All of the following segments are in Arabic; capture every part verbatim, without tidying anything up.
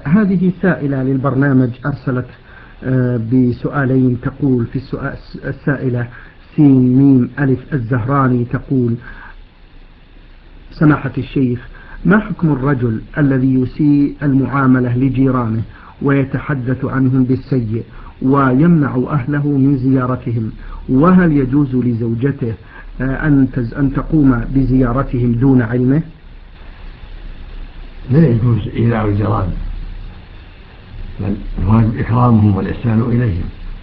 هذه سائلة للبرنامج أرسلت بسؤالين. تقول في السؤال السائلة سين ميم ألف الزهراني، تقول: سماحة الشيخ، ما حكم الرجل الذي يسيء المعاملة لجيرانه ويتحدث عنهم بالسيء ويمنع أهله من زيارتهم؟ وهل يجوز لزوجته أن أن تقوم بزيارتهم دون علمه؟ لا يجوز إيذاء الجيران، بل الواجب إكرامهم والإحسان إليهم.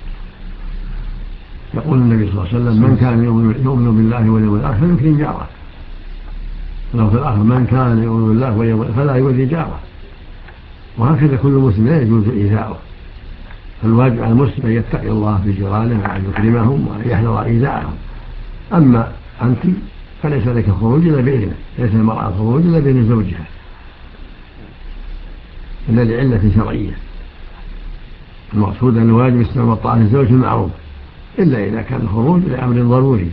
يقول النبي صلى الله عليه وسلم: من كان يؤمن بالله واليوم الآخر فليكرم جاره. ولو في الآخر: من كان يؤمن بالله واليوم الآخر فلا يؤذي جاره. وهكذا كل مسلم لا يجوز إيذاؤه، فالواجب على المسلم أن يتقي الله في جيرانه وأن يكرمهم وأن يحذر إيذاءهم. أما أنت فليس لك خروج إلا بإذنه، ليس المرأة خروج إلا بإذن زوجها إلا لعلة شرعية. المقصود أن الواجب السمع والطاعة للزوج المعروف، إلا إذا كان الخروج لأمر ضروري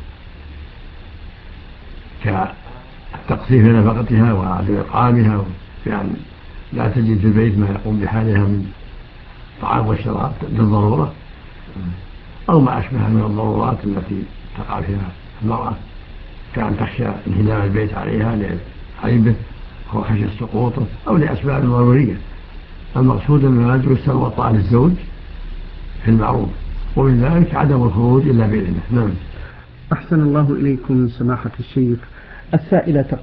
كالتقصير في نفقتها وعدم إطعامها، بأن لا تجد في البيت ما يقوم بحالها من الطعام والشراب بالضرورة، أو ما أشبه من الضرورات التي تقع فيها المرأة، كأن تخشى انهدام البيت عليها لعيبه أو خشية سقوطه أو لأسباب ضرورية. المقصود أن الواجب السمع والطاعة للزوج في المعروف، ومن ذلك عدم الخروج إلا بإذنه. نعم. أحسن الله إليكم سماحة الشيخ. السائلة